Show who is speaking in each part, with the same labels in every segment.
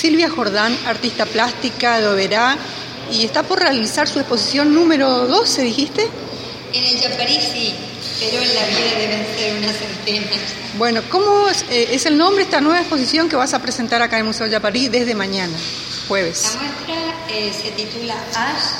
Speaker 1: Silvia Jordán, artista plástica de Oberá, y está por realizar su exposición número 12, ¿dijiste?
Speaker 2: En el Yaparí sí, pero en la vida deben ser unas centenas.
Speaker 1: Bueno, ¿cómo es el nombre de esta nueva exposición que vas a presentar acá en el Museo Yaparí desde mañana, jueves?
Speaker 2: La muestra se titula Ash,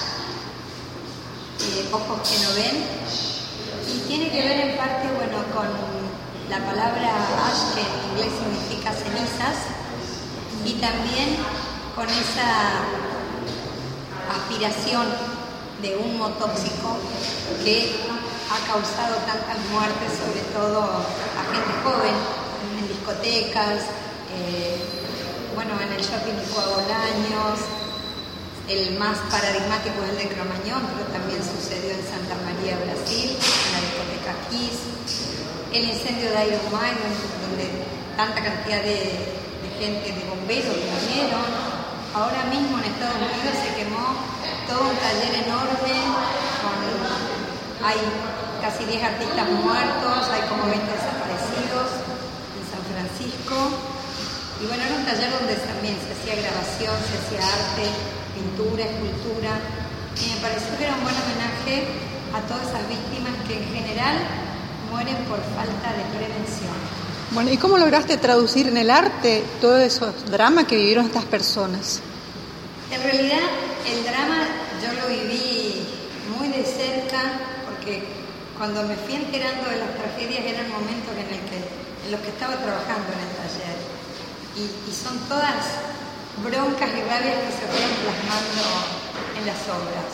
Speaker 2: Ojos que no ven, y tiene que ver en parte, con la palabra ash, que en inglés significa cenizas, y también con esa aspiración de humo tóxico que ha causado tantas muertes, sobre todo a gente joven, en discotecas, en el shopping Bolaños. El más paradigmático es el de Cromañón, pero también sucedió en Santa María, Brasil, en la discoteca Kiss. El incendio de Iron Maiden, donde tanta cantidad de gente, de bomberos murieron. Ahora mismo en Estados Unidos se quemó todo un taller enorme, hay casi 10 artistas muertos, hay como 20 desaparecidos en San Francisco. Y era un taller donde también se hacía grabación, se hacía arte, pintura, escultura. Y me pareció que era un buen homenaje a todas esas víctimas que en general mueren por falta de prevención.
Speaker 1: Bueno, ¿y cómo lograste traducir en el arte todo esos dramas que vivieron estas personas?
Speaker 2: En realidad, el drama yo lo viví muy de cerca, porque cuando me fui enterando de las tragedias eran momentos en los que estaba trabajando en el taller. Y son todas broncas y rabias que se fueron plasmando en las obras.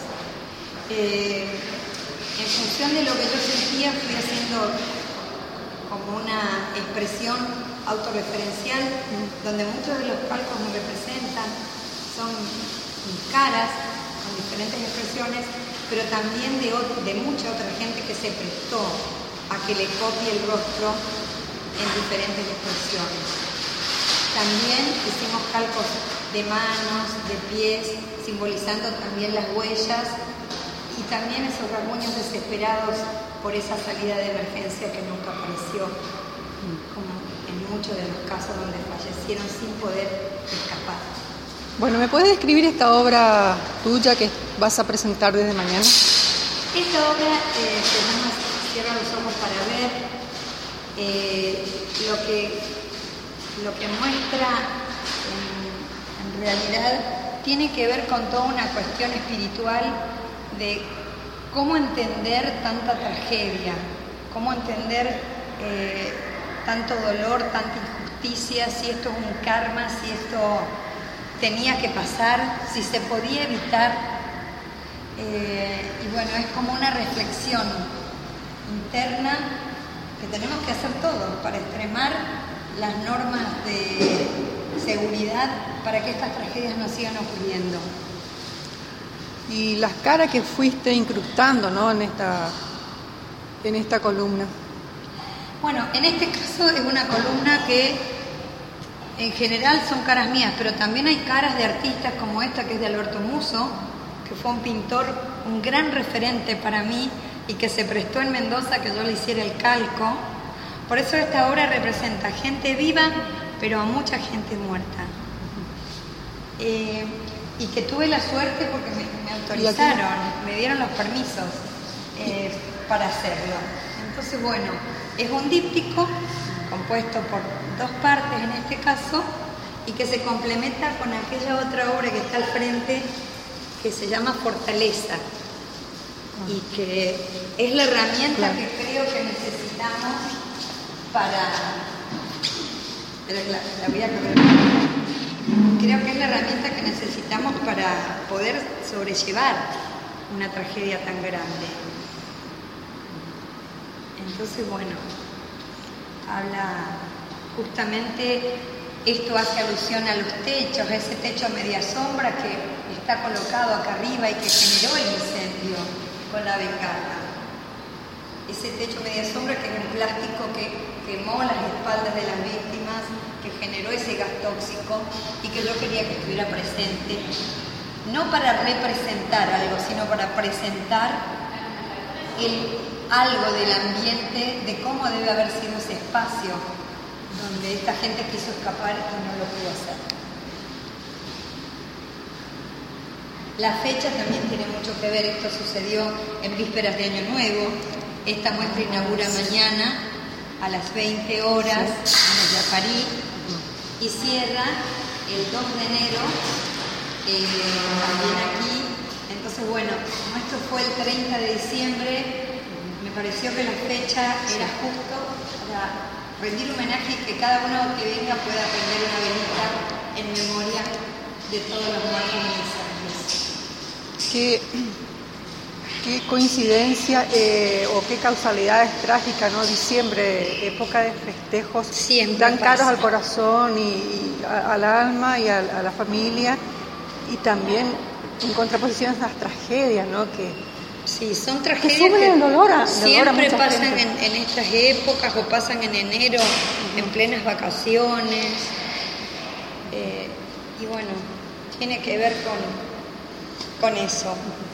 Speaker 2: En función de lo que yo sentía, fui haciendo como una expresión autorreferencial, donde muchos de los palcos me representan, son mis caras, con diferentes expresiones, pero también de mucha otra gente que se prestó a que le copie el rostro en diferentes expresiones. También hicimos calcos de manos, de pies, simbolizando también las huellas y también esos rasguños desesperados por esa salida de emergencia que nunca apareció, como en muchos de los casos donde fallecieron sin poder escapar.
Speaker 1: Bueno, ¿me puedes describir esta obra tuya que vas a presentar desde mañana?
Speaker 2: Esta obra se llama Cierra los ojos para ver. Lo que muestra en realidad tiene que ver con toda una cuestión espiritual de cómo entender tanta tragedia, cómo entender tanto dolor, tanta injusticia, si esto es un karma, si esto tenía que pasar, si se podía evitar. Es como una reflexión interna que tenemos que hacer todos para extremar las normas de seguridad para que estas tragedias no sigan ocurriendo.
Speaker 1: Y las caras que fuiste incrustando, ¿no?, en esta columna.
Speaker 2: Bueno, en este caso es una columna que en general son caras mías, pero también hay caras de artistas como esta, que es de Alberto Musso, que fue un pintor, un gran referente para mí y que se prestó en Mendoza que yo le hiciera el calco. Por eso esta obra representa gente viva, pero a mucha gente muerta. Y que tuve la suerte porque me autorizaron, me dieron los permisos para hacerlo. Entonces, es un díptico compuesto por 2 partes en este caso y que se complementa con aquella otra obra que está al frente que se llama Fortaleza y que es la herramienta que creo que necesitamos Creo que es la herramienta que necesitamos para poder sobrellevar una tragedia tan grande. Entonces, habla justamente, esto hace alusión a los techos, a ese techo media sombra que está colocado acá arriba y que generó el incendio con la bengala. Ese techo media sombra que es un plástico que quemó las espaldas de las víctimas, que generó ese gas tóxico y que yo quería que estuviera presente, no para representar algo, sino para presentar algo del ambiente, de cómo debe haber sido ese espacio donde esta gente quiso escapar y no lo pudo hacer. La fecha también tiene mucho que ver, esto sucedió en vísperas de Año Nuevo. Esta muestra inaugura mañana a las 20 horas en el Yaparí y cierra el 2 de enero también aquí. Entonces, bueno, como esto fue el 30 de diciembre, me pareció que la fecha era justo para rendir homenaje y que cada uno que venga pueda prender una velita en memoria de todos los muertos inocentes.
Speaker 1: Qué coincidencia o qué causalidades trágicas, ¿no? Diciembre, época de festejos,
Speaker 2: siempre
Speaker 1: tan caros
Speaker 2: pasa
Speaker 1: al corazón y al alma y a la familia, y también en contraposición a las tragedias, ¿no?
Speaker 2: Sí, son
Speaker 1: que
Speaker 2: tragedias
Speaker 1: suben el dolor a
Speaker 2: siempre
Speaker 1: mucha
Speaker 2: pasan
Speaker 1: gente.
Speaker 2: en estas épocas o pasan en enero, en plenas vacaciones. Y bueno, tiene que ver con eso.